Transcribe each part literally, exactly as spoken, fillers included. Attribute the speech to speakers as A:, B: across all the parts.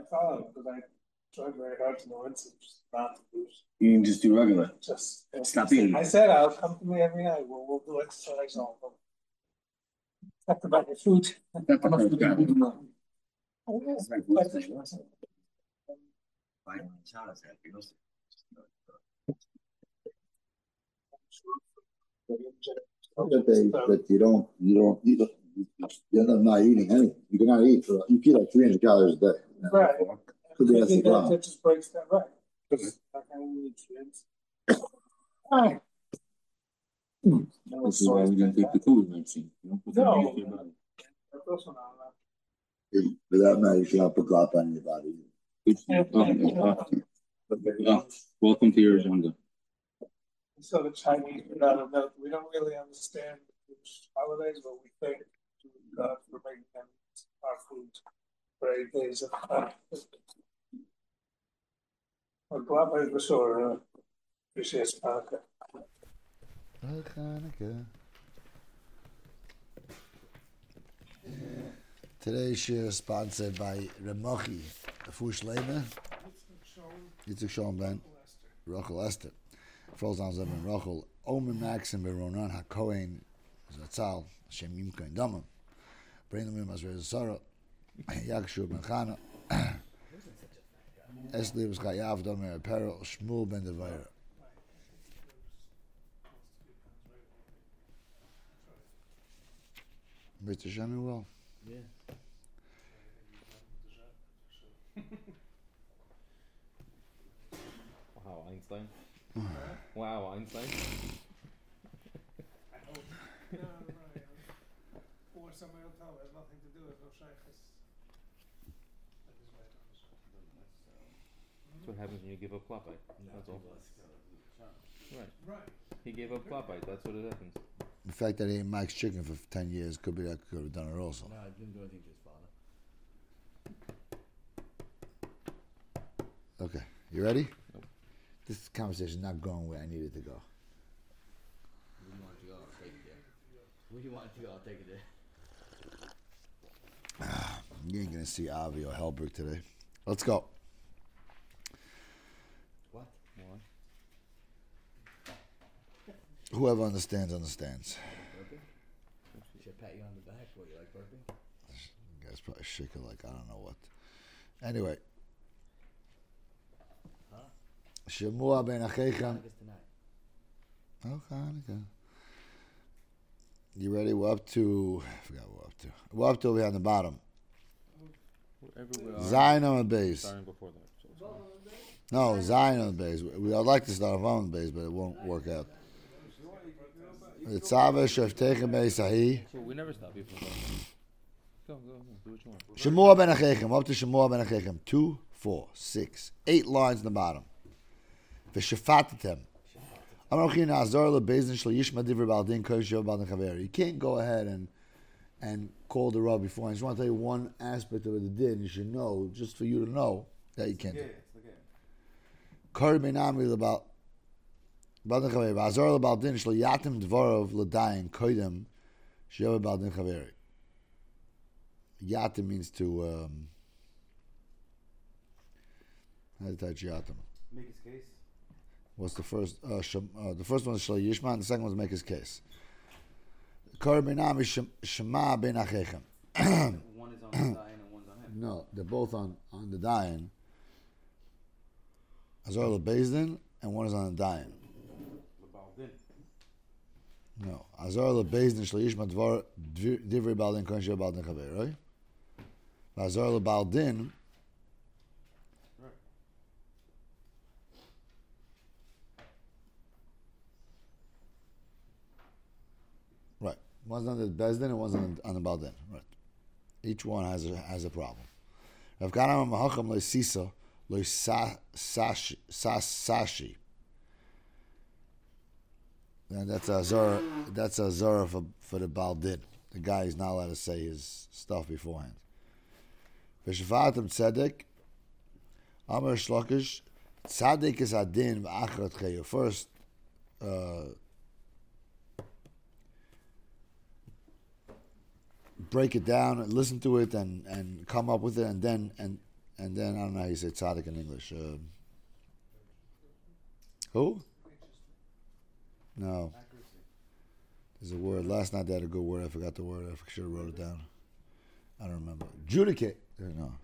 A: thought of it, but I tried very hard to know it's just not to lose.
B: You can just do regular.
A: Just
B: stop eating.
A: I said I'll come to me every night. We'll we'll do exercise all of them. Talk about your food.
C: That they, that you don't, you don't, you don't, you're not, not eating anything. You cannot eat for, you eat like three hundred calories a day.
A: Right.
C: Could be
A: I
C: that's the
A: think that,
C: problem.
A: that just breaks that right. Because I can't eat nutrients. Alright.
B: This is why we didn't take the COVID vaccine. You don't put
A: No.
B: that in your body.
A: That's also not allowed.
C: For that matter, you cannot put glop on your body.
B: Oh, welcome to your agenda.
A: So the Chinese put out a note. We don't really understand which holidays, but we thank God for making them our food for eight days of time. Well, glad for sure. Appreciate Hanukkah.
D: Hanukkah. Today's share is sponsored by Remochi, Fush Lema, Yitzhak Shalom Ben, Rachel Esther, Frozan Zeben Rachel, Omer Maxim Beronan HaKohen, Zatzal, Hashem Yimka and Damam, Brainamim Azrez Sarah, Yakshur Ben Chana, Esli Vizchayav Domer Apparel, Shmuel Ben Devira. Mister Shemuel.
E: Yeah. Wow, Einstein. Wow, Einstein.
A: I hope. No, right. Or somebody will tell me there's nothing to do with no shaykhs.
E: That's what happens when you give up klapite. That's all. Right.
A: Right.
E: He gave up klapite. That's what it happens.
D: The fact that he ate Mike's chicken for ten years could be that could have done it also.
F: No, I didn't do anything to his father.
D: Okay, you ready?
E: Nope.
D: This conversation is not going where I need it to go.
F: Where you want it to go, I'll take it there. Where you want it to go, I'll take it there.
D: You ain't gonna see Avi or Helberg today. Let's go.
F: What?
E: What?
D: Whoever understands, understands.
F: Burping? Should I pat you on the back? What, you like burping?
D: You guys probably shake it like I don't know what. Anyway.
F: Huh?
D: Shemua ben Achechem.
F: Hanukkah's tonight.
D: Oh, Hanukkah. You ready? We're up to, I forgot what we're up to. We're up to over here on the bottom. Zion on the base.
E: Starting before that. So
D: No, Zion on the base. We, I'd like to start off on the base, but it won't work out. The Tzava Sheftechem Beis Ahi.
E: So we never stop you from going. Go, go, go. Do what you want.
D: Shemua ben Achechem. Up to Shemua ben Achechem. Two, four, six, eight lines in the bottom. V'shefatatem. You can't go ahead and and call the rabbi before. I just want to tell you one aspect of the din you should know, just for you to know that you can't do it. Kar beinami about Baldin Chaveri. V'azor lebaldin shlo yatim dvorov l'dayin koidem she'eva baldin chaveri. Yatim means to um, how do you touch yatim?
F: Make his case.
D: What's the first? Uh, shem, uh, the first one is Shal Yishma, and the second one is make his case. Kar beinami shema ben achechem.
F: One is on the Dayan and one's on him.
D: No, they're both on, on the Dayan. Azar lebezdin, and one is on the Dayan. No, Azar lebezdin shal Yishma dvar divrei baldin kon shel baldin chaver, right? Azar lebaldin. Right. One's on the Bezdin and one's on the, on the Baldin. Right. Each one has a has a problem. Rav Ganam Mahacham lo sisa lo sashi sashi. And that's a zara. That's a zara for for the Baldin. The guy is not allowed to say his stuff beforehand. V'shavatim tzedek. Amar shlokish tzedek is adin v'achrat chayu. First. Uh, break it down and listen to it and, and come up with it and then and and then I don't know how you say tzaddik in English. Um, who? No. There's a word. Last night they had a good word. I forgot the word. I should have wrote it down. I don't remember. Judicate. No.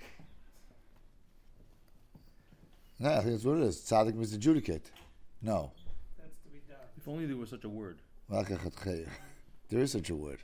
D: No, I think that's what it is. Tzaddik means to judicate. No.
A: That's to be done.
E: If only there was such a word.
D: There is such a word.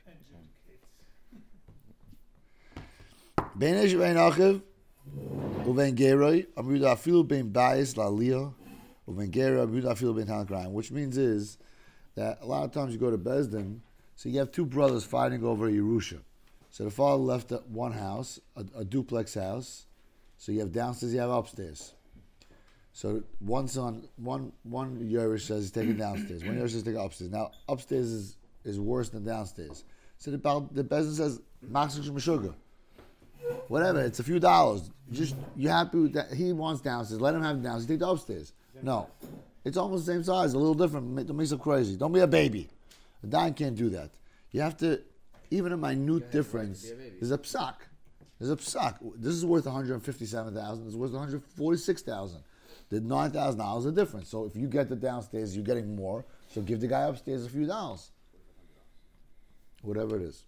D: Ben Esh Ben Achiv Uven Geroi Amruda Afilu Ben Bayis Laliyah Uven Geroi Amruda Afilu Ben Tanakrai, which means is that a lot of times you go to Bezdin, so you have two brothers fighting over a Yerusha. So the father left one house, a, a duplex house. So you have downstairs, you have upstairs. So one son, one one Yerush says he's taking downstairs. One Yerush says taking upstairs. Now upstairs is, is worse than downstairs. So the the Bezdin says Maxim Meshuggah. Whatever, it's a few dollars. Just you happy with that? He wants downstairs. Let him have downstairs. Take the upstairs. No, it's almost the same size, a little different. Don't make so crazy. Don't be a baby. A dime can't do that. You have to, even a minute difference. There's a psak. There's a psak. This is worth one hundred fifty-seven thousand. This is worth one hundred forty-six thousand. The nine thousand dollars are different. So if you get the downstairs, you're getting more. So give the guy upstairs a few dollars. Whatever it is.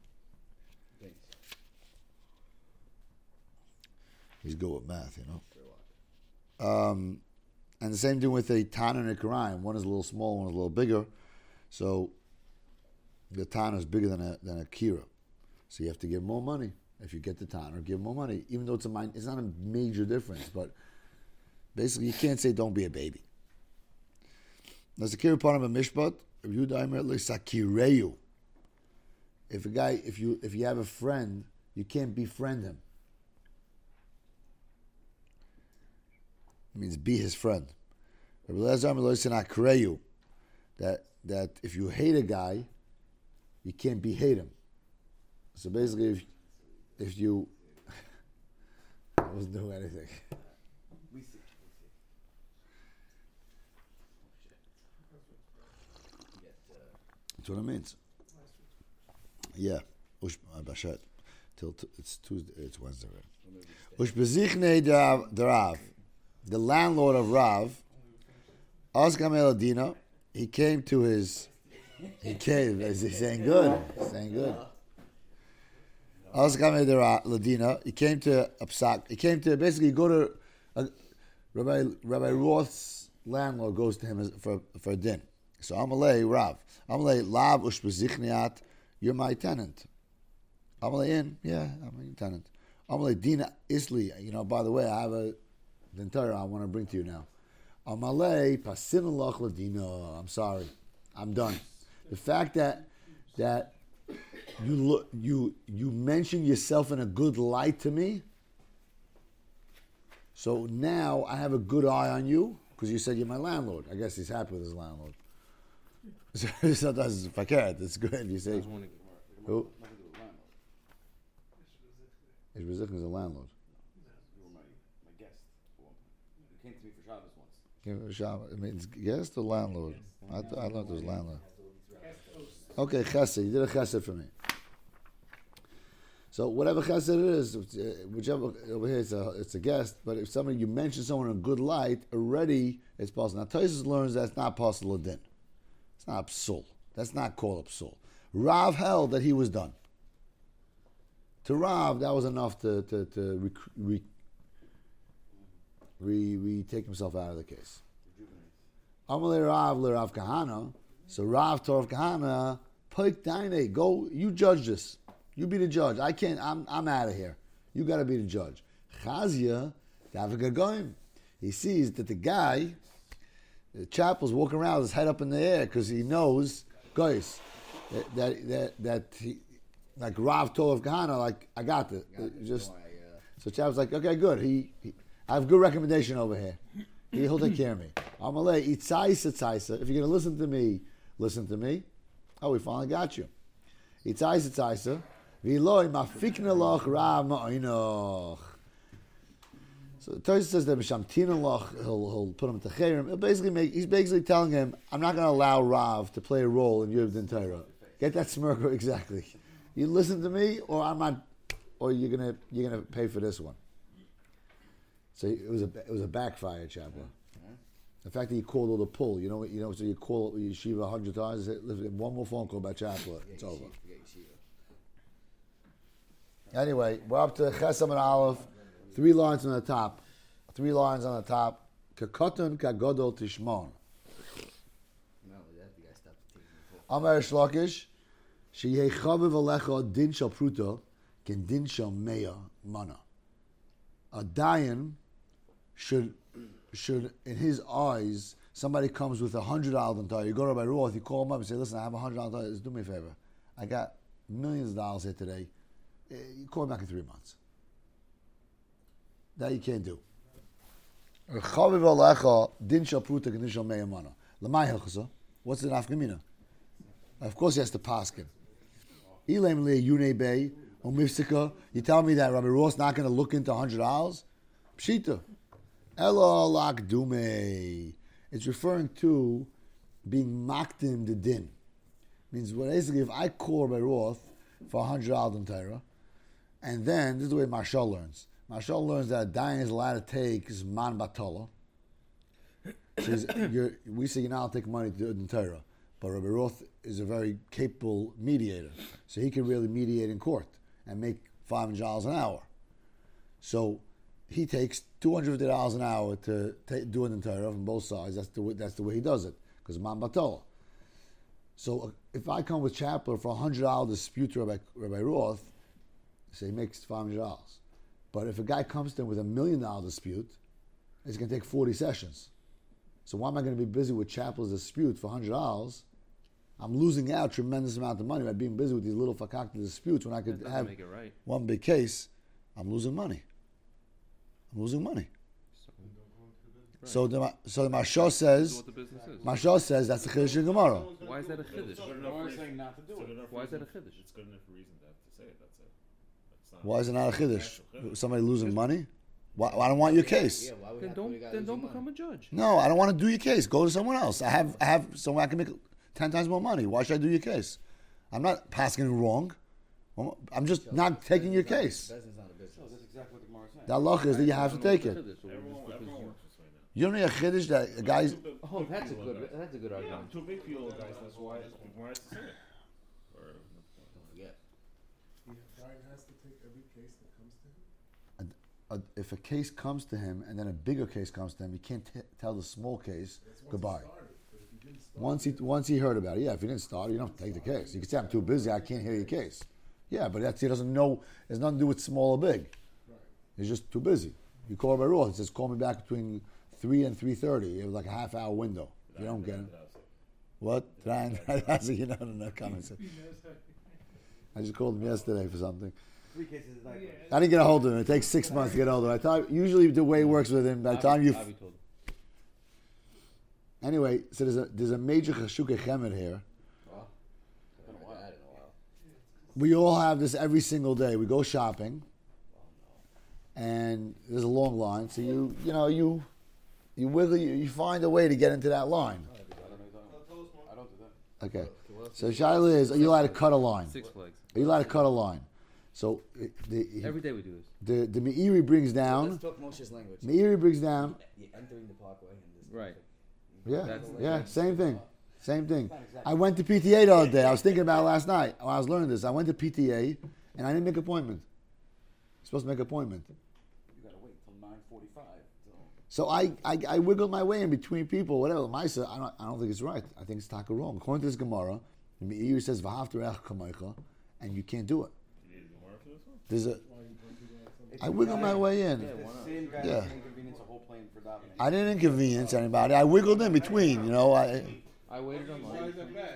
D: He's good with math, you know. Um, and the same thing with a Tana and a Karayim. One is a little small, one is a little bigger. So the Tana is bigger than a than a Kira. So you have to give more money. If you get the Tana, give more money. Even though it's a min- it's not a major difference, but basically you can't say don't be a baby. Now the Kira part of a mishpat, Sakireyu. If a guy, if you if you have a friend, you can't befriend him. It means be his friend. That that if you hate a guy, you can't be hate him. So basically, if if you I wasn't doing anything.
F: We see.
D: That's what it means. Yeah. Ush Bashat. Till t- it's Tuesday. It's Wednesday. Ush bezichne derav. The landlord of Rav, Osgam Eladina, he came to his, he came, he's saying good, he's saying good. Osgam Eladina, he came to a psak, he came to, basically go to, uh, Rabbi Rabbi Roth's landlord goes to him as, for, for a din. So Amalei Rav, Amalei Lav Ushbezichniat, you're my tenant. Amalei in, yeah, I'm your tenant. Amalei Dina Isli, you know, by the way, I have a, the entire I want to bring to you now. Amalei pasin alach ladina. I'm sorry, I'm done. The fact that that you look you you mention yourself in a good light to me. So now I have a good eye on you because you said you're my landlord. I guess he's happy with his landlord. So sometimes if I care, it's good. You say who? His is a landlord.
F: Came to me for Shabbos once.
D: Came for Shabbos. It means guest or landlord? I, th- I thought it was landlord. Okay, chesed. You did a chesed for me. So whatever chesed it is, whichever over here it's a it's a guest. But if somebody you mention someone in a good light, already it's possible. Now Tosfos learns that's not possible din. It's not psul. That's not called a psul. Rav held that he was done. To Rav, that was enough to to to rec- rec- We we take himself out of the case. Amalei Rav le Rav Kahana. So Rav to Rav Kahana, Poik Daine, go. You judge this. You be the judge. I can't. I'm I'm out of here. You got to be the judge. Chazia, Davagagoim. He sees that the guy, the chapel's walking around with his head up in the air because he knows, guys, that that that, that he, like Rav to Rav Kahana, like I got this. Just so chapel's like, okay, good. He. he I have good recommendation over here. He'll take care of me. Amalei, itzaisa tzaisa. If you're going to listen to me, listen to me. Oh, we finally got you. Itzaisa tzaisa. V'loi mafikna loch ra ma'inoch. So the Torah says that Mishamtina loch, he'll he'll put him to chayrim. He'll basically make. He's basically telling him, I'm not going to allow Rav to play a role in Yud Din Torah. Get that smirk exactly. You listen to me, or I'm not, or you're gonna you're gonna pay for this one. So it was a it was a backfire, Chapel. The fact that you called all the pull, you know, you know, so you call yeshiva a hundred times. Listen, one more phone call about Chapel, it's
F: Yeah,
D: over.
F: yeshiva, forget yeshiva.
D: Anyway, we're up to Chesam and Aleph, three lines on the top, three lines on the top. Kekotun kagodol tishmon.
F: No, that the guy stopped taking the phone.
D: Amar Shlokish, sheyechaviv alecha din shel pruto, ken din shel meya mana. A dayan should should in his eyes, somebody comes with a hundred dollars in you go to Rabbi Roth, you call him up and say, listen, I have a hundred dollars, do me a favor. I got millions of dollars here today. Eh, You call me back in three months. That you can't do. Chaviv alecha din shel pruto ken din shel meya mana. Lamai hilchasa. What's the nafkamina? Of course he has to paskin. Ilem le yune bay or mifsika. You tell me that Rabbi Roth's not going to look into hundred dollars? Pshita. Elo lak dume. It's referring to being makdim the din. Means basically if I call Rabbi Roth for a hundred dollars in Torah, and then this is the way Marshall learns. Marshall learns that a dayan is allowed to take zman batola. Says you're, we say you're not allowed to take money to do it in Torah. But Rabbi Roth is a very capable mediator. So he can really mediate in court and make five hundred dollars an hour. So he takes two hundred fifty dollars an hour to ta- do it in Torah from both sides. That's the way, that's the way he does it. Because man batola. So uh, if I come with Chapler for a one hundred dollars dispute to Rabbi, Rabbi Roth, say he makes five hundred dollars. But if a guy comes to him with a million dollar dispute, it's going to take forty sessions. So why am I going to be busy with Chapel's dispute for one hundred dollars? I'm losing out a tremendous amount of money by being busy with these little fakakta disputes when I could
E: That doesn't
D: have
E: make it right.
D: one big case. I'm losing money. I'm losing money. So the Ma- so the Mashal
E: That's
D: says,
E: what the business is.
D: Mashal says that's the Chiddush in Gemara.
E: Why is that a chiddush?
G: We're saying not to do it.
E: Why is that a chiddush?
G: It's good enough reason to have to say it. That's it. That's not.
D: Why is it not a Chiddush? Somebody losing money? Why, I don't want your case.
F: Yeah, why would
E: Then
F: have to put a
E: don't
F: guy
E: then don't
F: losing
E: become
F: money?
E: a judge.
D: No, I don't want to do your case. Go to someone else. I have I have someone I can make ten times more money. Why should I do your case? I'm not passing it wrong. I'm just not taking your case.
F: Business not a business.
G: That's exactly what the Gemara is saying.
D: The halacha is that you have to take it.
E: Chiddush, so we're
G: Everyone,
E: just-
G: everyone works this way now.
D: You don't need a chiddush that a guy's.
E: Oh, that's a good that's a good
G: Yeah,
E: argument.
G: two big people guys. That's why the Gemara has to say it. Or,
F: Don't forget.
A: has to take every case that comes to him.
D: A, if a case comes to him and then a bigger case comes to him, he can't t- tell the small case goodbye. Once he once he heard about it, yeah. If he didn't start, you don't have to take the case. You can say, "I'm too busy. I can't hear your case." Yeah, but that's he doesn't know. It's nothing to do with small or big. He's just too busy. You call by rule. He says, "Call me back between three and three thirty." It was like a half hour window. If you don't get him, what? Ryan, you know, no comments. I just called him yesterday for something.
G: three cases a night.
D: I didn't get a hold of him. It takes six months to get a hold of him. I thought usually the way it works with him, by the time you.
E: Avi told him.
D: Anyway, so there's a there's a major chashuk chemed here.
F: Well, I haven't had that in a while.
D: We all have this every single day. We go shopping, and there's a long line. So you you know you you wiggle you, you find a way to get into that line.
G: I don't do that.
D: Okay. So Shaila is, are you allowed to cut a line?
E: Six Flags.
D: Are you allowed to cut a line? So it- the
E: Every day we do this.
D: the the Meiri brings down.
F: Let's talk Moshe's language.
D: Meiri brings down.
F: You're entering the parkway and this.
E: Right.
D: Yeah,
E: That's-
D: yeah, same thing, same thing. I went to P T A the other day. I was thinking about it last night when I was learning this. I went to P T A and I didn't make an appointment. I'm supposed to make an appointment.
G: You gotta wait till nine forty-five.
D: So I, I, I wiggled my way in between people, whatever. Maisa, I don't, I don't think it's right. I think it's taka wrong. According to this Gemara, the Meiri says v'hafter ech kamaycha, and you can't do it.
G: You need the Gemara for this one?
D: There's a. I wiggled my way in.
G: Same guy
D: Yeah.
G: that inconvenience a whole plane for davening.
D: I didn't inconvenience anybody. I wiggled in between. You know, I.
E: I waited online.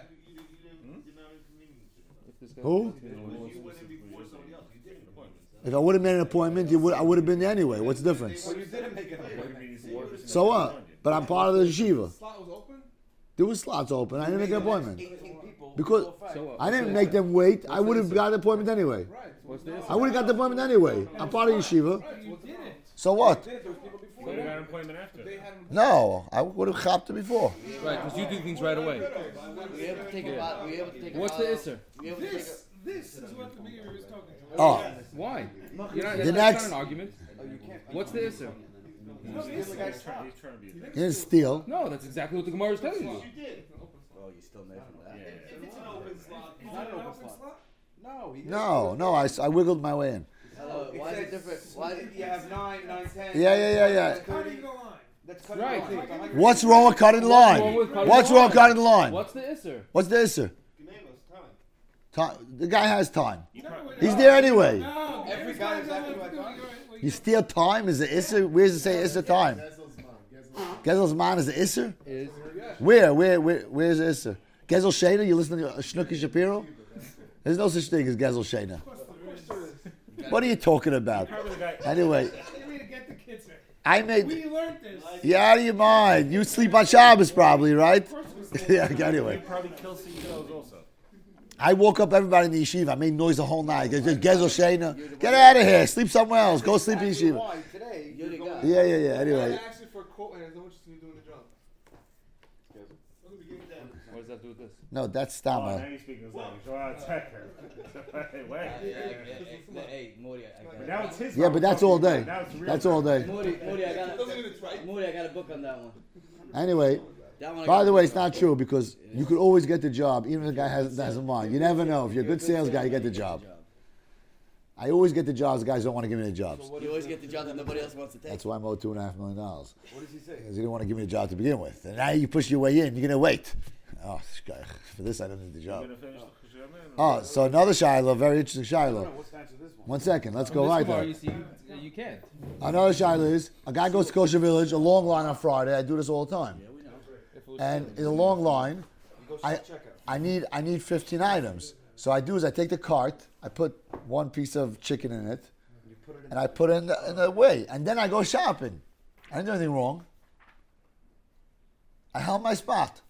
E: If this guy
D: Who?
G: Appointment.
D: If I would have made an appointment, you would. I would have been there anyway. What's the difference?
G: You didn't make an appointment.
D: So what? But I'm part of the yeshiva.
G: Slot was open?
D: There was slots open. I didn't make an appointment
G: eighteen people.
D: because
E: So what?
D: I didn't make them wait. I would have got the appointment anyway.
E: What's this?
D: I would have got the appointment anyway. I'm part of yeshiva. So what?
G: There was people before. You got an appointment after. They had
D: No, I would have chopped it before.
E: Right, because you do things right away.
F: We able to take a lot. We able to take a
E: What's
F: lot
E: the
F: of-
E: isser?
F: We able to take a.
A: This is what the Meiri was talking about.
D: Oh,
E: Why? You're not,
D: The
E: that's
D: next-
E: not an argument. What's the isser?
G: He's, he's, trying, he's trying to be.
D: He didn't steal.
E: No, that's exactly what the Gemara is telling you.
F: Oh, you still mad from that?
G: Yeah.
H: If it's an open slot, it's not an open slot.
F: No, he
D: No, no, I, s- I wiggled my way in.
F: Hello, why is it different? Why did
H: You have nine, nine, ten.
D: Yeah, yeah, yeah, yeah.
H: Cutting the line.
F: That's cutting
E: Right.
F: the line.
D: What's wrong with cutting the
E: What's wrong
D: line?
E: with cutting
D: What's
E: the
D: wrong
E: line?
D: with cutting the line?
E: What's the isser?
D: What's the issue?
H: Time.
D: Time. The guy has time.
G: You probably-
D: He's there anyway.
H: No,
F: Every guy is acting about time.
D: You steal time? Is it Isser? Where does it say Isser time? Gezel's man is the Isser?
E: Is
D: Where? Where? Where? Where's Isser? Gezel Shana? You listen to Shnooky Shapiro? There's no such thing as Gezel Shana. What are you talking about?
G: Probably the guy.
D: Anyway,
H: You need to get the kids there.
D: I made.
H: We learned this.
D: You out of your mind. You sleep on Shabbos probably, right? Yeah. Anyway,
G: He probably kills C E Os also.
D: I woke up everybody in the yeshiva. I made noise the whole night. Gezel Shana. Get out of here. Sleep somewhere else. Go sleep in yeshiva.
F: Why today? You're the guy.
D: Yeah, yeah, yeah. Anyway.
H: Actually, for a quote, and no interest in you doing the job.
E: what does that do with this?
D: No, that's
G: Oh, now
D: Stama.
G: you're speaking his language. Oh, I'll check her. Wait.
F: Hey, Morty, I got
G: But now it's his.
D: Yeah, but that's all day.
G: Now it's real.
D: That's all day.
F: Morty, Morty, I got Morty, I got a book on that one.
D: Anyway,
F: That one I
D: by
F: got
D: the
F: a
D: way,
F: book
D: it's not
F: on.
D: true because you could always get the job, even if the guy has, has a mind. You never know. If you're a good sales guy, you get the job. I always get the jobs. Guys don't want to give me the jobs.
F: You always get the job that nobody else wants to take.
D: That's why I'm owed two and a half million dollars.
F: What does he say?
D: Because he didn't want to give me the job to begin with. And now you push your way in. You're gonna wait. Oh, this guy. For this, I don't need the
G: You're
D: job.
G: gonna finish the Cheshire Man?
D: Oh, so another Shiloh, very interesting Shiloh.
F: What's the answer to this one?
D: One second, let's
E: From
D: go
E: this
D: right
E: Gemara,
D: there.
E: you see, you can't.
D: Another Shiloh is a guy goes to Kosher Village, a long line on Friday. I do this all the time.
E: If it was
D: And in a long line, I I need I need fifteen items. So I do is I take the cart, I put one piece of chicken in it, and I put it in the, in the way, and then I go shopping. I didn't do anything wrong. I held my spot.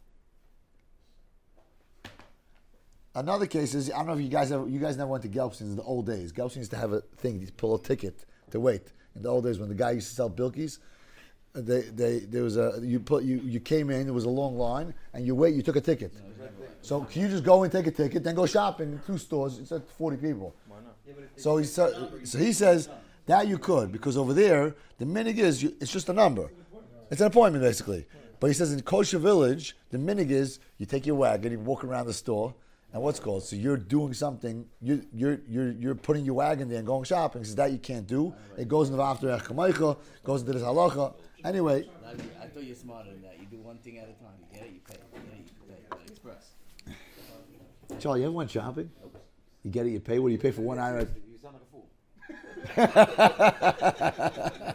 D: Another case is I don't know if you guys ever, you guys never went to Gelbstein's in the old days. Gelbstein used to have a thing, you pull a ticket to wait. In the old days when the guy used to sell Bilkies, they they there was a you put you you came in, there was a long line, and you wait, you took a ticket. So can you just go and take a ticket, then go shopping in two stores? It's at forty people. So he sa- so he says that you could because over there the minig is you, it's just a number. It's an appointment basically. But he says in Kosher Village the minig is you take your wagon, you walk around the store, and what's called so you're doing something. You you're you're you're putting your wagon there and going shopping. He says that you can't do. It goes into the after echamayicha, goes into this halacha. Anyway,
F: I thought you're smarter than that. You do one thing at a time. You get it, you pay. You get it, you pay. Like Express.
D: Charlie, you ever went shopping? You get it, you pay. What do you pay for one item?
F: You sound like a fool.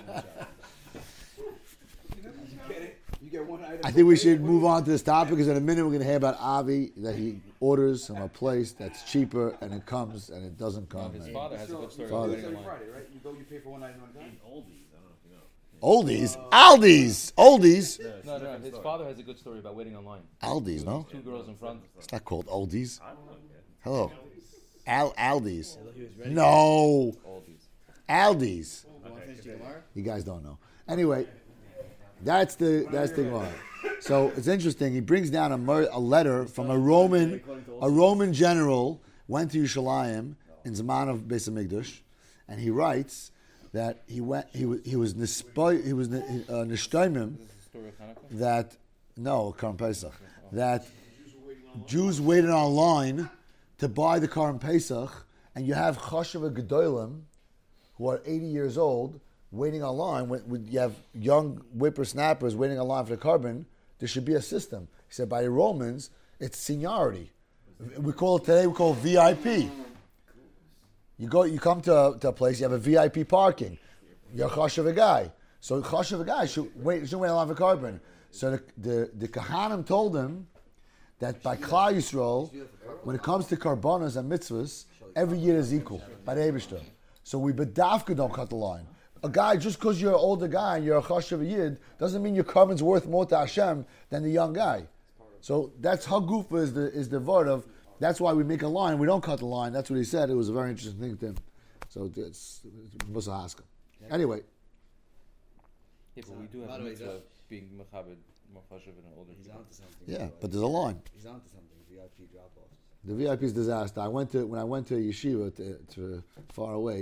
F: You get one item.
D: I think we should move on to this topic because in a minute we're going to hear about Avi that he orders from a place that's cheaper and it comes and it doesn't come.
E: His
D: And
E: father has a good story
D: Father.
E: about waiting in line.
F: Friday, right? You go, you pay for one item at a time.
D: Oldies, Aldi's, Oldies,
E: No, no, his father has a good story about waiting online.
D: Aldi's. No,
E: Two girls in front.
D: it's not called Oldies. Hello, Al Aldi's.
F: He was ready.
D: No,
E: All these.
D: Aldi's.
F: You want to finish your Gemara?
D: You guys don't know. Anyway, that's the that's the Gemara. So it's interesting. He brings down a, mer- a letter from a Roman a Roman general went to Yerushalayim in Zaman of Beis Hamikdash, and he writes that he went he was he was nispo, he was uh, nishtaimim
E: Story of Hanukkah.
D: that no Karim Pesach that Jews waited online to buy the Karim Pesach, and you have Chashav Gedolim who are eighty years old waiting online. When, when you have young whippersnappers waiting online for the carbon, there should be a system. He said by the Romans, it's seniority. We call it today, we call it V I P. You go, you come to, to a place, you have a V I P parking. You're a chashav a guy. So chashav a guy should wait, should wait online for carbon. So the, the, the Kahanim told him that by Klal Yisrael, when it comes to karbanos and mitzvahs, every year is equal by the Eibishter. So we bedavka don't cut the line. A guy, just because you're an older guy and you're a chashav a yid, doesn't mean your carbon's worth more to Hashem than the young guy. So that's how Gufa is the is the word of. That's why we make a line. We don't cut the line. That's what he said. It was a very interesting thing to him. So it's Musa Haskell. Anyway,
E: Yeah, but we do
F: By
E: have
F: the
E: a
F: way,
E: mitzvah
F: that-
E: of being mechabed, machashav, and older
F: He's
E: people.
F: onto something.
D: yeah, but there's a line.
F: He's onto something. V I P drop-offs.
D: The V I P is disaster. I went to when I went to yeshiva to, to far away.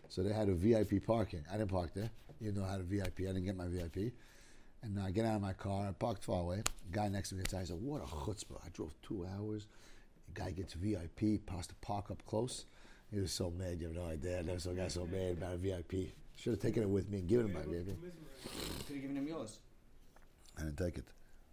D: So they had a V I P parking. I didn't park there, even though I had a V I P. I didn't get my V I P. And I get out of my car. I parked far away. The guy next to me gets out. I said, "What a chutzpah! I drove two hours. The guy gets V I P, has to park up close." He was so mad. You have no idea. There was some guy so mad about a V I P. Should have taken it with me and given him my V I P.
F: Could have given him yours.
D: I didn't take it.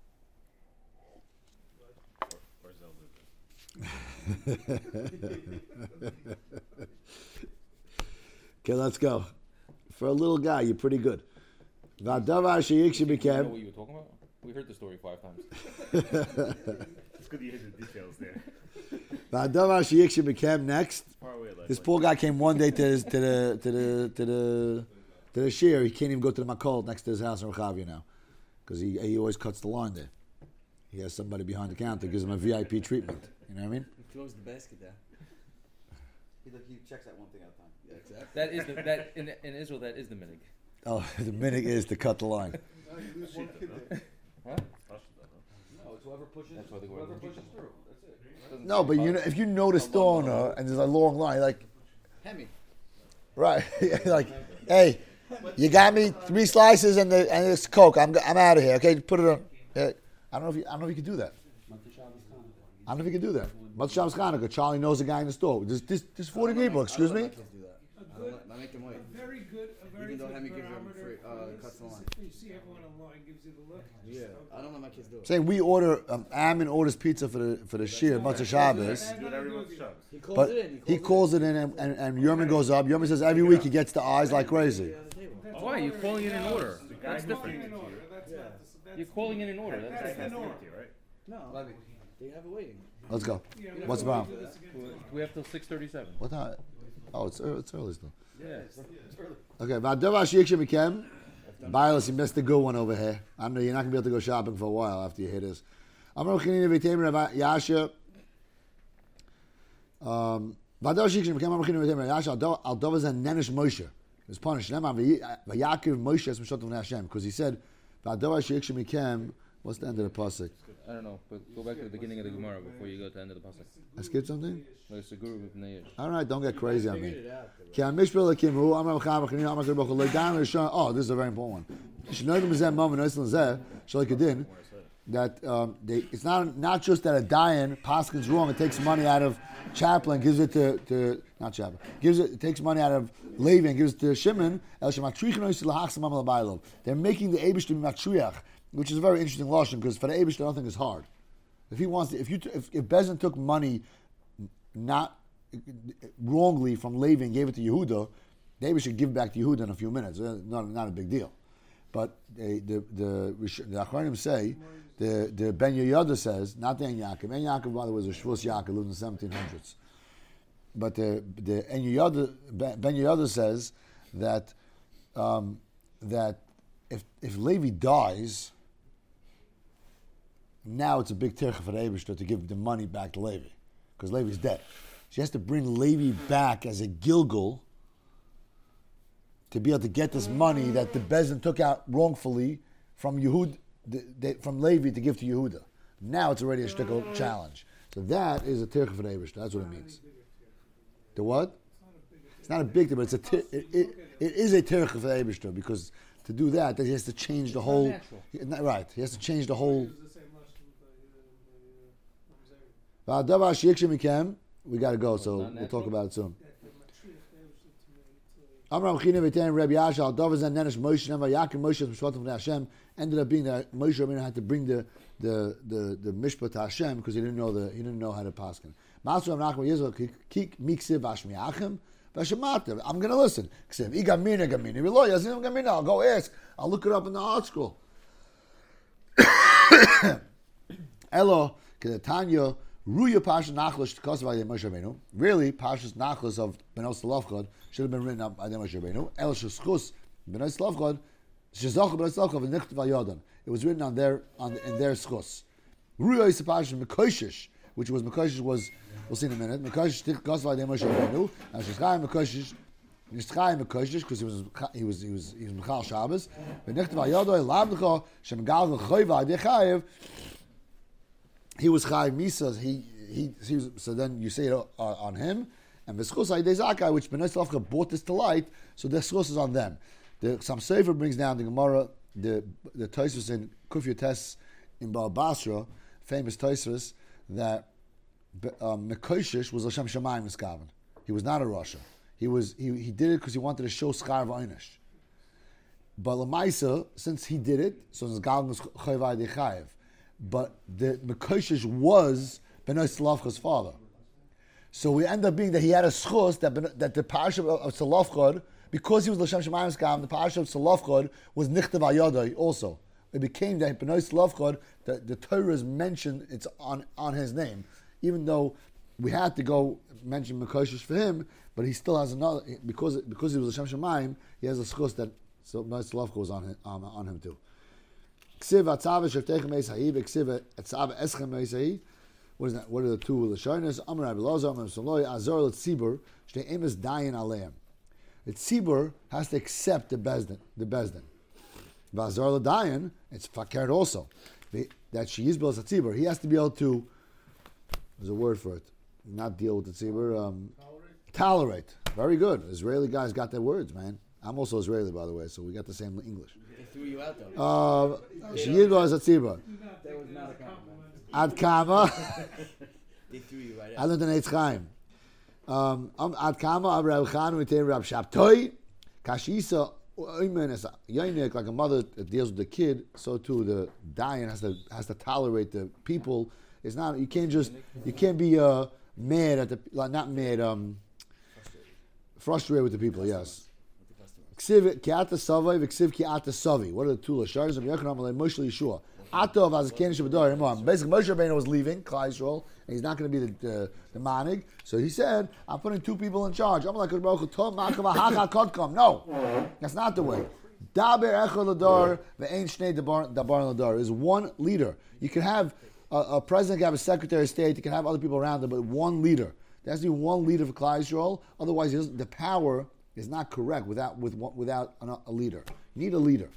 D: Okay, let's go. For a little guy, you're pretty good. Vadavar sheyik
E: You know
D: became.
E: what you were talking about? We heard the story five times.
G: It's good you hit the details there.
D: Vadavar sheyik became next.
G: Far away, like,
D: This poor guy came one day to his, to the to the to the to the shir. He can't even go to the makol next to his house in Rechavia now, because he he always cuts the line there. He has somebody behind the counter gives him a V I P treatment. You know what I mean?
F: He closed the basket there. He look, he checks that one thing at a time. Yeah, exactly.
E: That is the that in in Israel that is the minig.
D: Oh, the minute is to cut the line.
H: Now you lose one kid there.
E: Huh?
F: No, it's whoever pushes.
E: That's why they go
F: whoever
E: with the
F: pushes through. That's it.
D: No, but you know, if you know the store owner and there's a long line, like,
F: Hemi.
D: right, like, hey, you got me three slices and the and this Coke. I'm I'm out of here. Okay, put it on. Uh, I don't know if you, I don't know if you can do that. I don't know if you can do that. Motzei Shabbos Chanukah. Charlie knows the guy in the store. There's this there's forty people. Excuse me.
F: I don't let- I make them wait.
H: A very good, a very
F: Even though
H: good
F: Hemi gives you a
H: barometer
F: free, uh,
H: for this
F: cuts the
H: is
F: line.
H: if you see everyone online, gives you the look.
F: Yeah, I don't let my kids do it.
D: Saying we order, um, Amin orders pizza for the for the shir Motzei Shabbos,
H: That had
G: do it
H: nothing
G: every
H: to do
G: month
H: with you.
G: Shabbos.
F: He calls
D: but
F: it in.
D: he calls it in and and, and Yerman goes up. Yerman says every week he gets the eyes like crazy.
H: That's
E: Why? You're
H: order
E: calling it in
H: house.
E: order. That's
H: You're calling
E: different.
H: in order. That's
F: Yeah.
H: not the- that's
E: You're
H: the-
E: calling it in order. That's
H: That's the
E: different.
H: norm.
G: right?
F: No, they have it waiting.
D: Let's go.
H: Yeah,
D: What's the
H: we'll
D: problem?
H: do this again tomorrow.
E: We have till six thirty-seven.
D: What time? Oh, it's early, it's early still.
E: Yeah.
D: Okay, Vadavar sheyik became. Bias, you missed the good one over here. I know you're not gonna be able to go shopping for a while after you hit this. Amar Chanina v'Tamer Rav Yasha. Um, Vadavar sheyik became Amar Chanina v'Tamer Rav Yasha. Al Dovaz and Nenish Moshe. He was punished. Nema v'Yakiv Moshe es Mishot Hashem because he said Vadavar sheyik became. What's the end of the pasuk?
E: I don't know, but go back to the beginning of the Gemara before you go to the end of the pasuk.
D: I skipped something.
E: It's the guru with Neish.
D: All right, don't get crazy on me.
F: Figured it out.
D: Ki hamishpel lekim hu amar v'cham v'chanin amar kedei b'chol le'dan l'rishon. Oh, this is a very important one. Shnodem b'zeh mom v'nois l'zeh shalikadin. That um, they, it's not not just that a dayan paskin's wrong. It takes money out of chaplain, gives it to, to not chaplain, gives it, it takes money out of Levi and gives it to Shimon. El shematrichon ois l'hachsam amal abaylov. They're making the Eibush to be matriach, which is a very interesting lashon because for the Eibush, nothing is hard. If he wants, to, if you, t- if, if Bezin took money not wrongly from Levi and gave it to Yehuda, David should give back to Yehuda in a few minutes. Uh, Not, not a big deal. But they, the the the Achronim say the the Ben Yehoyada says not the En Yaakov. En Yaakov, by the way, was a Shvus Yaakov, lived in the seventeen hundreds. But the the En Yehoyada, Ben Ben Yehoyada says that um, that if if Levi dies, now it's a big tercha for the Eibishter to give the money back to Levi because Levi's dead. She has to bring Levi back as a Gilgal to be able to get this money that the Bezin took out wrongfully from Yehud, the, the, from Levi to give to Yehuda. Now it's already a shtickle challenge. So that is a tercha for the Eibishter. That's what it means. The what? It's not a big thing, but it's a ter- it, it, it is a tercha for the Eibishter because to do that, that he has to change the whole. He, not, right, he has to change the whole.
H: It was the same lashon by, uh, by, uh,
D: Va'adavar sheyik mikem. We got to go, so we'll talk about it soon.
H: that the matriach, they was to make,
D: Amram China v'tein Rabbi Yasha al Dovaz and Nenish Moshe Nema Yakim Moshe Mishpatim from Hashem ended up being that Moshe Rabbeinu had to bring the the the the mishpat to Hashem because he didn't know the he didn't know how to paskin. Master of Nachman Yisrael kik miksiv ashmiachim v'shematim. I'm going to listen. Ksiv igamina gamina v'lo yazim gamina. I'll go ask. I'll look it up in the art school. Elo kedetanya. Ruya Pasha Nachlas Kosvay Moshe Rabbeinu. Really, Pasha's Nachlas of Benos Lavchad should have been written up by Moshe Rabbeinu. El Shechus Benos Lavchad Shezach Benos Lavchad V'Nicht Vayodan. It was written on their on in their schus. Ruya is Pasha Mekoshish, which was Mekoshish was we'll see in a minute. Mekoshish Kosvay Moshe Rabbeinu and Shechai Mekoshish. Nishchai Mekoshish because he was he was he was he was Mechal Shabbos. V'Nicht Vayodan Lavdecha Shemgal V'Choyva Adechayev. He was Chai Misa. He, he he was, so then you say it on, on him, And V'schus Ha'idei Zakai, which Bnei Tzlafcha brought this to light, so the schus is on them. The Sam Sefer brings down the Gemara, the the Tosfos in Kufya Tes in Baal Basra, famous Tosfos, that um, Mekoshish was Hashem Shemayim Miskaven. He was not a Rasha. He was he, he did it because he wanted to show Schar V'Einish. But Lamaisa, since he did it, so the Gav was Chayvai Dechayev. But the Mekoshish was Bnei Tzlafcha's father. So we end up being that he had a schus that that the parasha of Tzlafchad, because he was L'Shem Shemayim Skam, the parasha of Tzlafchad was Nichtav Ayadai also. It became that Bnei Tzlafchad, the, the Torah is mentioned, it's on, on his name, even though we had to go mention Mekoshish for him, but he still has another, because because he was L'Shem Shemayim, he has a schus that so Bnei Tzlafchad was on him, on, on him too. Ksiv Atzav Shavtechem Eis Ha'ib, Ksiv Atzav Eschem Eis Ha'ib. What is that? What are the two Lashonas? Amar Rabbi Loza, Amar Saloi, Azor L'Tzibur, Shnei Emes Dayan Aleim. The Tzibur has to accept the Bezdin, the Bezdin. V'Azor L'Dayan, it's fakert also. That she is B'Las Tzibur. He has to be able to, there's a word for it, not deal with the Tzibur, um, tolerate. tolerate. Very good. Israeli guys got their words, man. I'm also Israeli, by the way, so we got the same English.
F: They threw you out, though.
D: Uh, she is B'Las Tzibur.
F: That was not a compliment.
D: Ad Kama.
F: They threw you right
D: I
F: out.
D: learned in Eitz Chaim. Um, Ad Kama, Ab Rab Chanu, Yitain Rab Shabtoi, Kashisa, Oymen, as Yoinik, like a mother that deals with the kid, so too the Dayan has to has to tolerate the people. It's not, you can't just, you can't be uh, mad at the, like not mad, um, frustrated with the people, yes. Ksiv ki ata savai, v'ksiv ki ata savi. What are the two lashars? Rabbi Yochanan Amalei Moshe Yeshua. Atov as a Kenish B'dor Imam. Basically, Moshe Rabbeinu was leaving Klal Yisrael, and he's not going to be the, the the manig. So he said, "I'm putting two people in charge." I'm like, no, that's not the way. Daber echad lador ve'ein shnei dabar dabar lador is one leader. You can have a, a president, you can have a secretary of state, you can have other people around him, but one leader. There has to be one leader for Klal Yisrael. Otherwise, the power is not correct without with without a leader. You need a leader.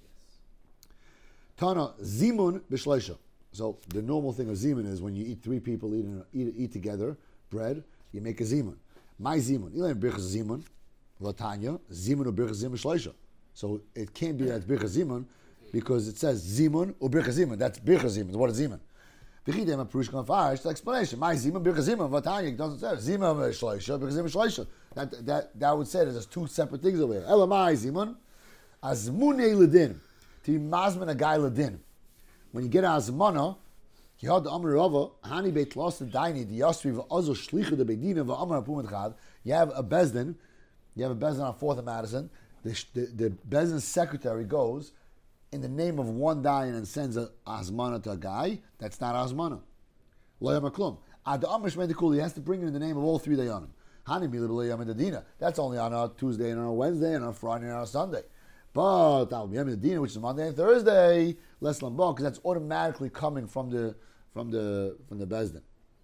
D: Tana zimun b'shleisha. So the normal thing of zimun is when you eat three people eat eat, eat together bread, you make a zimun. My zimun, you learn birchas zimun, latanya zimun or birchas zimun shleisha. So it can't be that birchas zimun because it says zimun or birchas zimun. That's birchas zimun. What is zimun? B'chidem a perush konfarish. The explanation. My zimun birchas zimun latanya. It doesn't say zimun shleisha birchas zimun shleisha. That that that would say that there's two separate things over here. Elamai zimun azmunei ledin. To be mazman a guy ladin. When you get azmana, you have the amr rava hani beit lost the daini the yasri v'azo shlichu the beidina v'amar apumet chad. You have a bezdin. You have a bezdin on Fourth of Madison. The the, the bezdin's secretary goes in the name of one dayan and sends a azmana to a guy. That's not azmana. Lo yamaklum. Ad amr shmei he has to bring it in the name of all three dayanim. Hani milibulei yamid That's only on a Tuesday and on a Wednesday and on a Friday and on a Sunday. But Al Yom Dina, which is Monday and Thursday, less lambon, because that's automatically coming from the from the from the bezdin.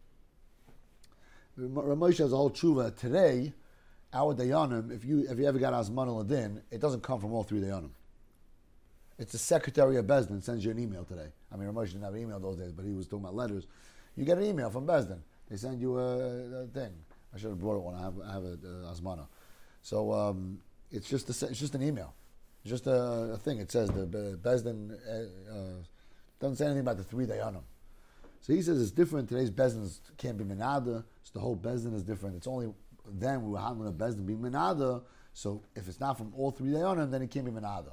D: Ramosha has a whole tshuva today. Our dayanim, if you if you ever got Azman al-Adin, it doesn't come from all three dayanim. It's the secretary of bezdin sends you an email today. I mean, Ramosha didn't have an email those days, but he was talking about letters. You get an email from bezdin. They send you a, a thing. I should have brought it one. I have I have a, a Azmana. So um, it's just a, it's just an email. It's just a, a thing. It says the Bezdin uh, uh, doesn't say anything about the three dayanim. So he says it's different. Today's Bezdin can't be menada. So the whole Bezdin is different. It's only then we were handling a Bezdin be menada. So if it's not from all three dayanim, then it can't be menada.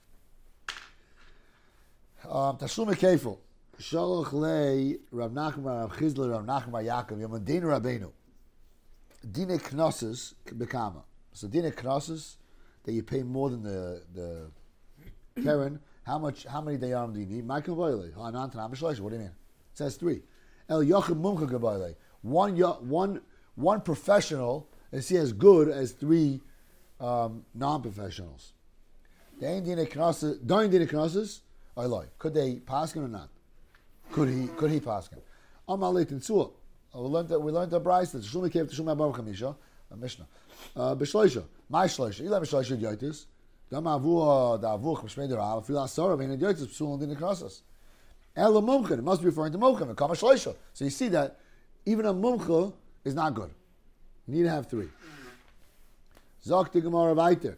D: Tashlum Kefil. Shalach lei Rav Nachman Rav Chizla Rav Nachman Yaakov Yom Dina Rabbeinu. Dina Knossos Bekama. So Dina Knossos, that you pay more than the the Karen. How much? How many dayanim do you need? Michael Boyle. What do you mean? It says three. El Yochim Mumcha Gaboyle. One one one professional is he as good as three um, non-professionals. They ain't Dina Knossos. Don't Dina Knossos. Could they pass him or not? Could he? Could he pass him? Amalei Tinsuah. We learned that we learned the Bryce that Shumi came to Shumi Abar Chamisha, a Mishnah. B'shloisha, my shloisha. Ilam shloisha yotis. Dam avu da avu chmishmei derav. Fil asara vein yotis psul din krasas. Elo mumcha. It must be referring to mumcha. Kama shloisha. So you see that even a mumcha is not good. You need to have three. Zok the Gemara weiter.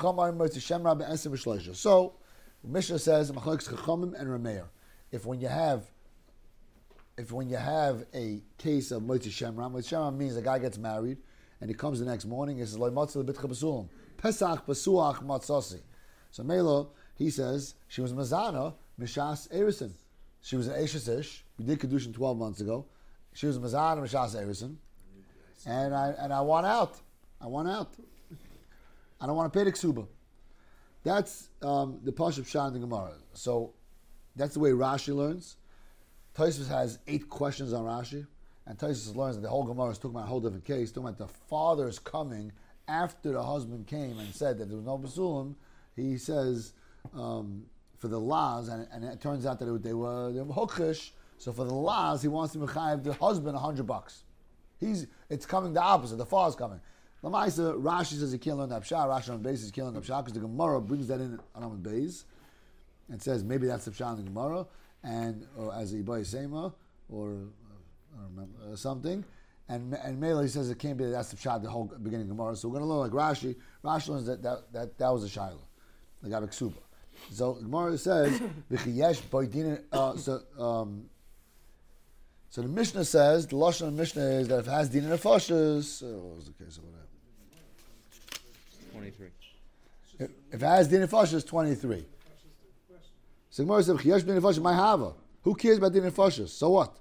D: So, Mishnah says, Machlokes Chachamim and Rameir. If when you have, if when you have a case of Motzi Shemra, Motzi Shemra means a guy gets married and he comes the next morning. He says, "Lo matzah lebitcha b'sulam, Pesach b'suach matzasi." So Melo, he says she was Mazana Mishas Erison. She was an Eishes Ish. We did Kedushin twelve months ago. She was Mazana Mishas Erison, and I and I want out. I want out. I don't want to pay the ksuba. That's um, the Pashup Shah in the Gemara. So that's the way Rashi learns. Tosfos has eight questions on Rashi, and Tosfos learns that the whole Gemara is talking about a whole different case, talking about the father's coming after the husband came and said that there was no basulim. He says um, for the laws, and, and it turns out that it, they were they were hokhish. So for the laws, he wants to mechayev the husband a hundred bucks. He's it's coming the opposite. The father's coming. Lamaisa, Rashi says he can't learn the Pshat. Rashi on base is can't learn the Pshat because the Gemara brings that in on Amud Beis and says maybe that's the Pshat in the Gemara, and or as a Ibai Sema or, or uh, something, and and Mela he says it can't be that that's the Pshat the whole beginning of Gemara. So we're going to learn like Rashi. Rashi learns that that that, that was a Shaila, the Gavik Suba. So Gemara says v'chiyesh boydin. Uh, so um, so the Mishnah says the lashon of the Mishnah is that if it has din and nefashos, uh, what was the case of that?
E: twenty-three.
D: If, if it has din nefashos, it's twenty-three. So Gemara says chiyesh din nefashos my hava. Who cares about din nefashos? So what?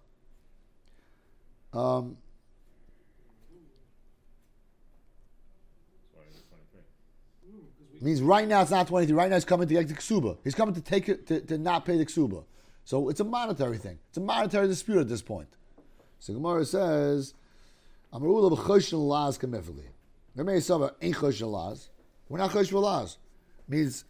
D: Um. Means right now it's not twenty-three. Right now he's coming to get the ksuba. He's coming to take it to, to not pay the ksuba. So it's a monetary thing. It's a monetary dispute at this point. So Gemara says, "Amarula b'choshen las kamefili." There may say ain't choshen las. We're not choshen las. Means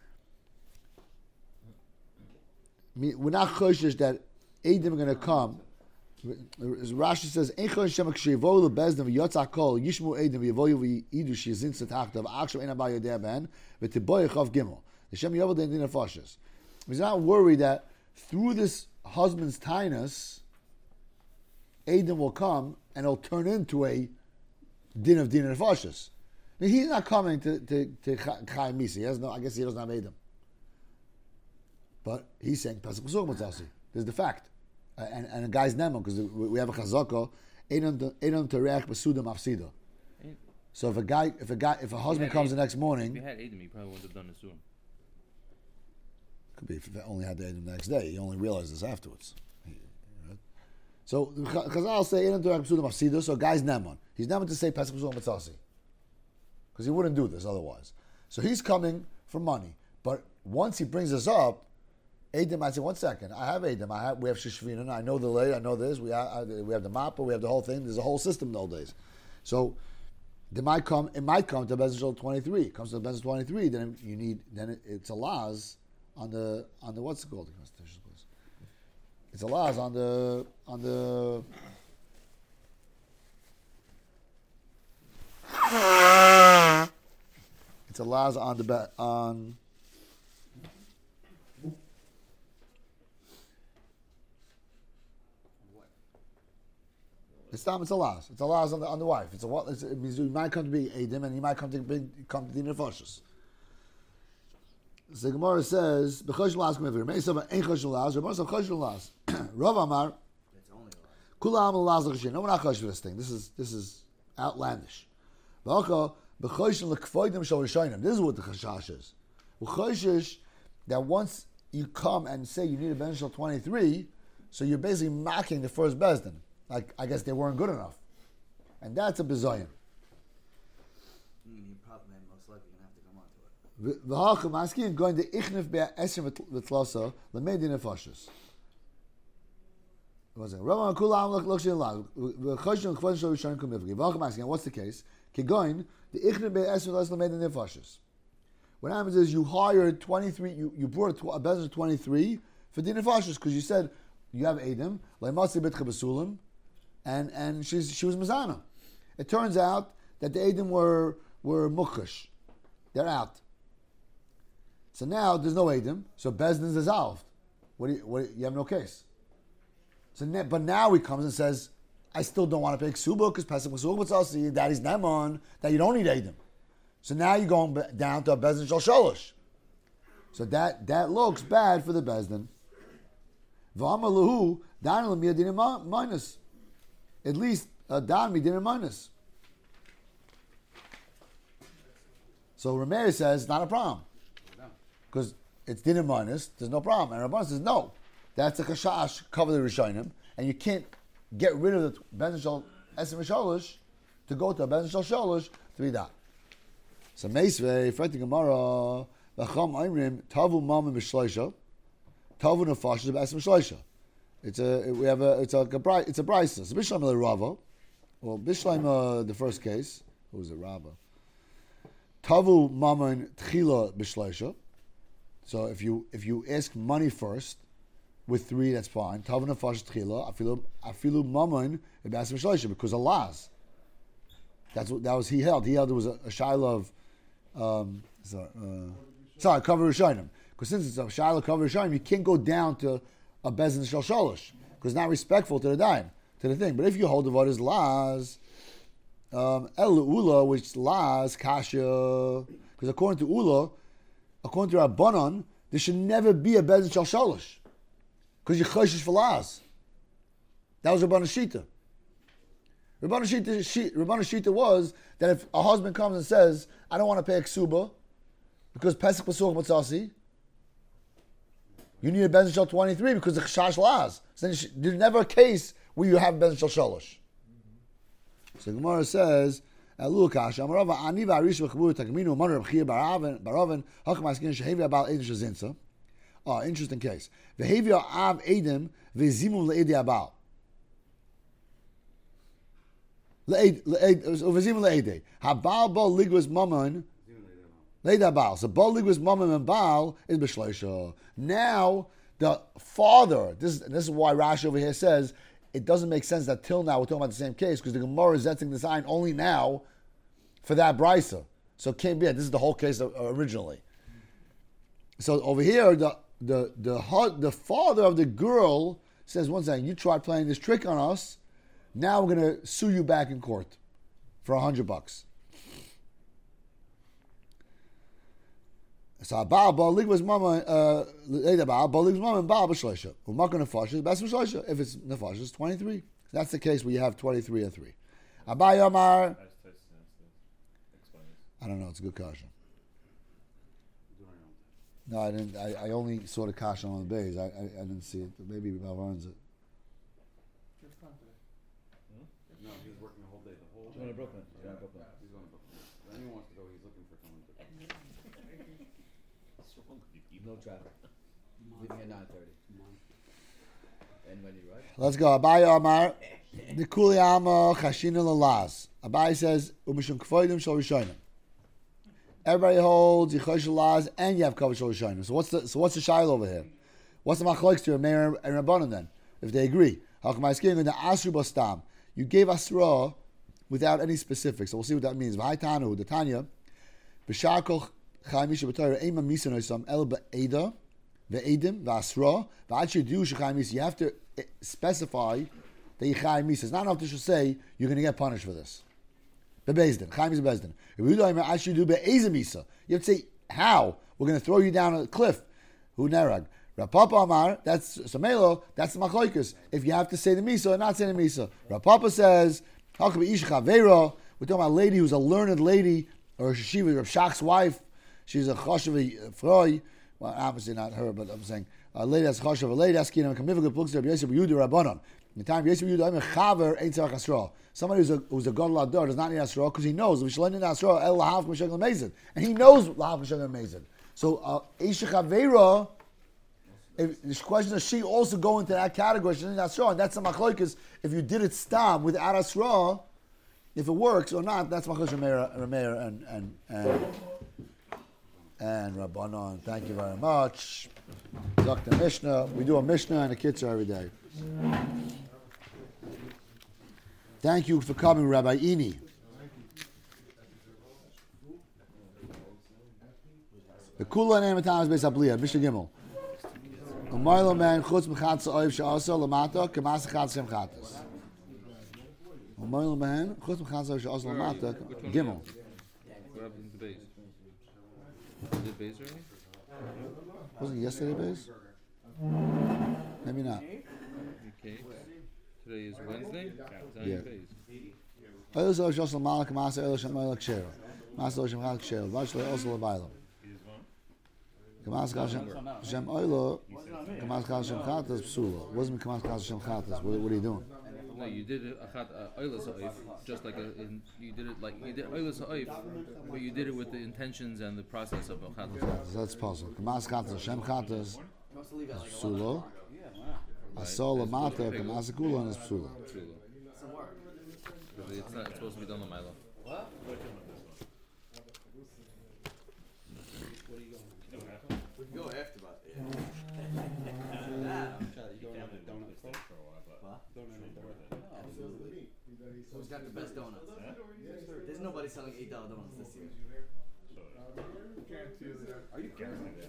D: we're not choshen that Eidim are going to come. As Rashi says, "Ein choshen shemak shevoy lebezdin v'yotzak kol yishmu Eidim v'yavoyu v'yidu sheyizin tzatachtav akshav ein haba yodei ben v'tiboy chav gimel." The Shem Yavol den din nefashos. He's not worried that through this husband's tinus, Eidim will come and it'll turn into a din of din nefashos. He's not coming to to to Chaim Misa. He has no. I guess he doesn't have Eidim. But he's saying Pesach Pesach Matzasi. There's the fact, uh, and and a guy's nemo because we have a chazaka. Eidim tereach besuda mafsida. So if a guy, if a guy, if a husband comes Eidim, the next morning,
E: if you had Eidim, you probably wouldn't have done the surim.
D: Could be if he only had the Eidim the next day. He only realized this afterwards. Right? So Chazal say Eidim tereach besuda mafsida. So a guy's nemon. He's nemon to say Pesach Pesach Matzasi. Because he wouldn't do this otherwise. So he's coming for money. But once he brings us up, Eidim, I say, one second, I have Eidim. I have, we have Shishvina, I know the lay, I know this, we have, I, we have the mappa, we have the whole thing. There's a whole system in those days. So they might come, it might come to Bezos twenty-three. It comes to Bezos twenty-three, then you need, then it, it's a laws on the, on the, what's it called? It's a laws on the, on the, it's a laws on the ba- on it's not it's a laws. It's a laws on the on the wife. It's a what it's, it means you might come to be Eidim and you might come to be come to the nefashos. So the Gemara says b'chosh laws come everywhere. Meisava ain't chosh laws. Rabban said chosh laws. Rav Amar Kulam laws l'chashin. No, we're not chosh for this thing. This is this is outlandish. This is what the chashash is. Chashash that once you come and say you need a ben shel twenty-three, so you're basically mocking the first bezdin. Like I guess they weren't good enough, and that's a bizayin.
F: You probably most likely gonna have to come onto it.
D: V'hacham asking going to ichnif be'esrim v'tlasa l'meidin nefashos. What's it? Rabban kulam l'kshin lav v'chashin l'chvon shel rishon kumivgi. V'hacham asking what's the case? Kigoin the ichnif be'esrim v'tlasa l'meidin nefashos. What happens is you hired twenty-three. You, you brought a, tw- a business twenty-three for din nefashos because you said you have Eidim le'matzi bitcha b'sulim. And and she's she was Mazana. It turns out that the Eidim were were Mukhash. They're out. So now there's no Eidim. So Bezdin's dissolved. What do you what do you, you have no case. So ne- but now he comes and says, I still don't want to pay ksuba because Pesach Masur B'tzasi, daddy's Neman, that you don't need Eidim. So now you're going ba- down to a Bezdin Shal Sholosh. So that, that looks bad for the Bezdin. V'amar Lahu, Dan L'miyah Dinim minus. At least a Dan Dinim minus. So Rameir says it's not a problem. Because it's Dinim minus, there's no problem. And Rabban says, no, that's a Kashash, cover the Rishonim, and you can't get rid of the Bezdin Shal Esim Sholosh to go to a Bezdin Shal Sholosh to be that. So Meisvei, Freti Gemara, V'cham Aimrim, Tavu Mamim B'shloisha, Tavu Nefashis B'esim Shloisha. It's a, we have a, it's a, it's a brisa. So Bishlam El Rava, well, Bishlam, uh, the first case, who was it, Rava? Tavu Mamim Tchila B'shloisha. So if you, if you ask money first, with three, that's fine. Tavu Nefashis Tchila, Afilu, Afilu Mamim B'esim Shloisha, because Allah's. That's what, that was, he held. He held there was a, a shiloh of, um, sorry, uh, sorry, cover Rishonim. Because since it's a shiloh cover Rishonim, you can't go down to a Bezdin Shal Sholosh, because it's not respectful to the dime, to the thing. But if you hold the what is Laz, um, El Ula, which Laz, Kasha, because according to Ula, according to Rabbanon, there should never be a Bezdin Shal Sholosh, because you're Choshish for Laz. That was Rabbanon Shita. Rabbanon Shita, Rabbanon Shita was that if a husband comes and says, I don't want to pay a ksuba, because Pesach Pasuch Matzasi, you need a Bezdin Shal twenty-three because the Chashash Laz. So then there's never a case where you have Bezdin Shal Shalosh. So Gemara says, Elu Kash, Amarava Ani v'Arish v'Chabur Takminu Amar Reb Chia Baraven Baraven Hakam Askin Shehevia Abal Eidim Shazinsa. Oh, interesting case. V'Hevia Av Eidim v'Zimu le'Eidi Abal. Le'Eid v'Zimu le'Eidi. Habal Bal Ligwas Mammon. Le'Eidi So Bal Ligwas Mammon and Baal is B'Shloisha. Now the father. This is this is why Rashi over here says it doesn't make sense that till now we're talking about the same case because the Gemara is setting the sign only now for that brisa. So it can't be it. This is the whole case originally. So over here, the the the the father of the girl says, "One second, you tried playing this trick on us. Now we're going to sue you back in court for a hundred bucks." So Baal Baal Lig was mama uh Baal Baal Lig was mama and Baal b'shloisha. U'makar nefashis best b'shloisha. If it's nefashis, twenty three. That's the case where you have twenty three or three. Abai Omar. I don't know. It's a good kasha. No, I didn't. I, I only saw the kasha on the base. I, I I didn't see it. Maybe Baal runs it.
F: No, he's working the whole day. The whole day.
E: Going to Brooklyn.
F: Yeah, He's going to Brooklyn. When he wants to go, he's looking for someone to go.
E: No traffic. Leaving at nine thirty. And when you right?
D: Let's go. Abai Omar. The Kuliyama Chashina Lalaz. Abai says Umishum Kfoidim Shal Rishonim. Everybody holds Yichosh Lalaz and you have Kavod Shal Rishonim. So what's the so what's the shail over here? What's the machlokes to Meir and Rabbanon then? If they agree, how come I skin in the Asru Bastam? You gave Asra without any specifics. So we'll see what that means. V'hai Tanu the Tanya B'Shakol Chaymisha B'Torah Eima Misa Noisam El B'Eda V'Edim V'Asra V'Ad Shedu Shechaymis. You have to specify that you Chayim Misa. It's not enough to just say you're going to get punished for this. Bebezdin Chayim Misa Bezdin. If you don't Ad Shedu Be'Eza Misa, you have to say how we're going to throw you down a cliff. Hu Nerag. Rapapa Amar, that's Samelo, that's the Machlokes. If you have to say the Misa or not say the Misa. Rapapa says, how could be Ish Chavera? We're talking about a lady who's a learned lady, or she was Rav Shach's wife. She's a Choshev Froi. Well, obviously not her, but I'm saying a lady that's Choshev, a lady that's Kina, Kamivik, Plux, Rabbi Yosef, Yehuda, Rabbanon. In the time of Yosef, Yehuda, I'm a Chaver, Ein Tzarach Asra. Somebody who's a who's a Gadol Ador does not need Asra because he knows we should learn in Asra El Lahav Meshach Lamezid, and he knows Lahav Meshach Lamezid. So uh, Ish Chavera. If the question is, she also go into that category? She didn't Asra, and that's the machlokes. If you did it stam without Asra, if it works or not, that's machlokes Rameir and and and and Rabbanon. Thank you very much. Doctor Mishnah. We do a Mishnah and a Kitzur every day. Thank you for coming, Rabbi Ini. The Kula name of time is based on Bliya, Mishnah Gimel. Umayla man chutz mechatz oiv she'asa lamata kemas chatz sem chatas. Moil man, chutz mchazer she'os
B: Where are you?
D: lamatak,
B: Which one are
D: gimel.
B: you? What happened to the base? Is it base already?
D: Wasn't yesterday base? Maybe not.
B: Okay. Today is Wednesday? Is that
D: Yeah.
B: your base?
D: Oil so she'os lamalak, masa oil shem oil kshero. Masa oil shem chal kshero. Vashlo oil lebaylo. Kamas kal shem shem oilo, kamas kal shem chatas psula. Wasn't kamas kal shem chatas. What what are you doing?
B: No, you did it achat oilas ha'oif, just like a, in, you did it like you did oilas ha'oif, but you did it with the intentions and the process of achat
D: So that's possible. Kamas chatas shem chatas
E: You must leave it like
D: psulo.
E: Yeah, why not?
D: Asol lamata kamas kulon is psula.
E: Some work.
B: Because it's not it's supposed to be done on Milo.
E: What? We can go after, but yeah.
G: You can have the donut stand for a while, but
E: What?
G: donut ain't worth it.
E: Absolutely. Who's got the best donuts? There's nobody selling eight dollar donuts this year.
G: Are you kidding me?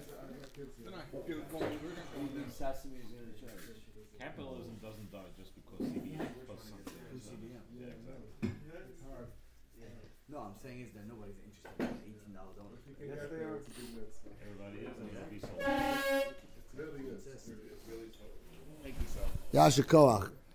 E: Sesame's in the church.
G: Capitalism doesn't die just because C B M plus something.
E: C B M?
G: Yeah, exactly.
E: No, I'm saying is that nobody's interested in eighteen dollar donuts.
G: Everybody is, and it'll be sold.
D: Yasha Koach.